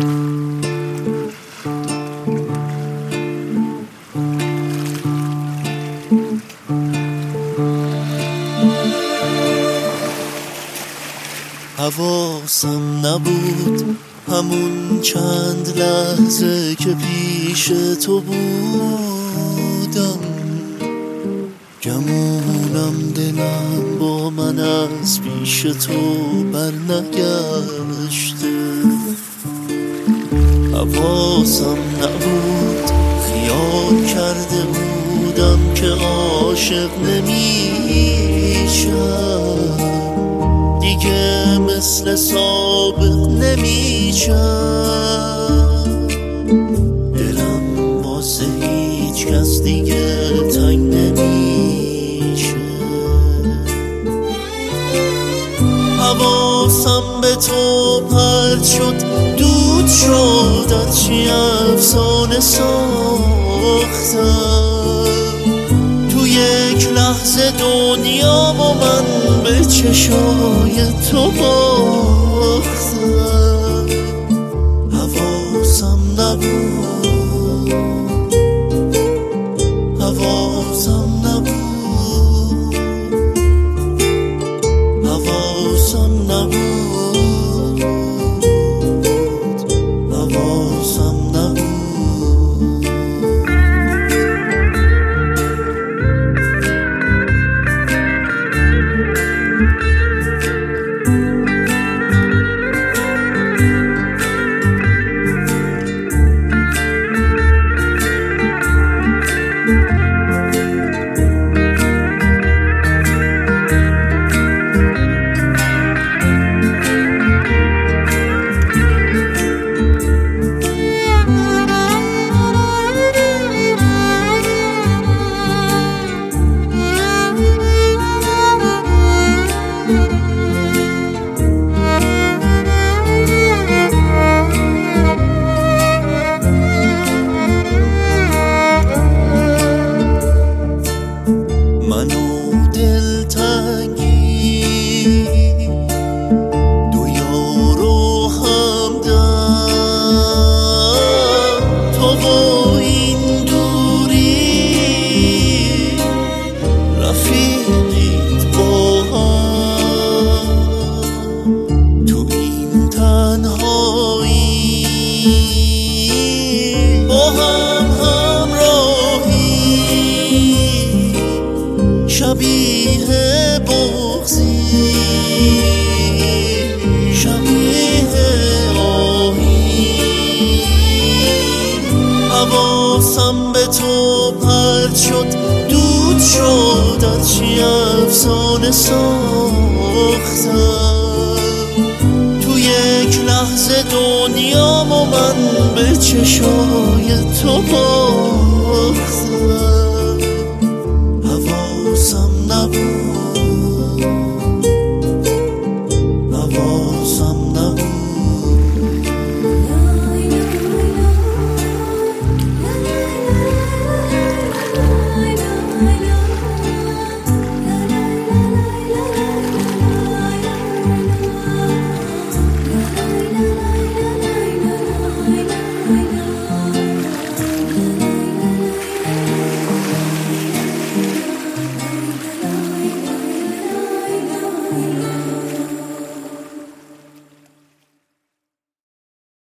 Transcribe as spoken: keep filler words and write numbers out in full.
حواسم نبود همون چند لحظه که پیش تو بودم، گمونم دلم با من از پیش تو بر نگشته. حواسم نبود خیال کرده بودم که عاشق نمیشم، دیگه مثل سابق نمیشم. دلم واسه هیچ کس دیگه تنگ نمیشه. حواسم به تو پرت شد، دود شد، از چی افسانه ساختم. تو یک لحظه دنیا با من به چشای تو باختم. حواسم نبود، حواسم نبود، حواسم نبود، حواسم نبود. منو دلتنگی دو یارو همدم، تو با این دوری رفیقیت با هم، تو این تنهایی با هم شبیه بغضی، شبیه آهی. حواسم به تو پرت شد، دود شد، از چی افسانه ساختم. تو یک لحظه دنیا با من به چشای تو باختم. حواسم نبود.